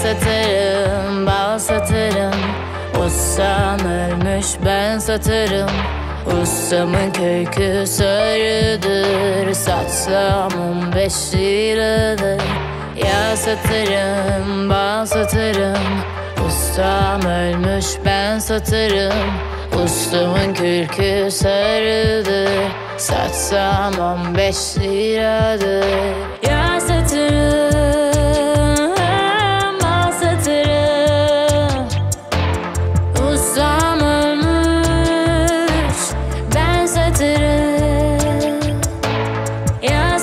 satarım, bal satarım. Ustam ölmüş, ben satarım. Ustamın kökü sarıdır, satsam 15 liradır. Yağ satarım, bal satarım. Ustam ölmüş, ben satarım. Ustamın kürkü sarıdır, satsam 15 liradır. Yağ satarım, bal satarım. Ustam ölmüş, ben satarım. Yağ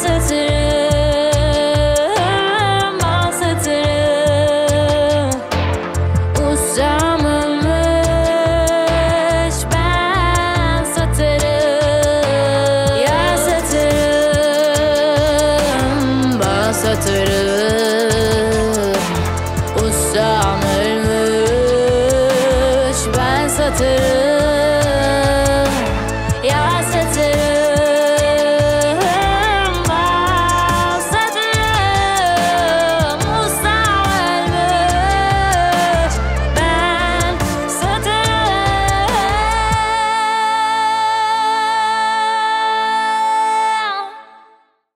satarım, bal satarım. Ustam ölmüş, ben satarım. Yağ satarım, bal satarım. Ustam ölmüş, ben satarım.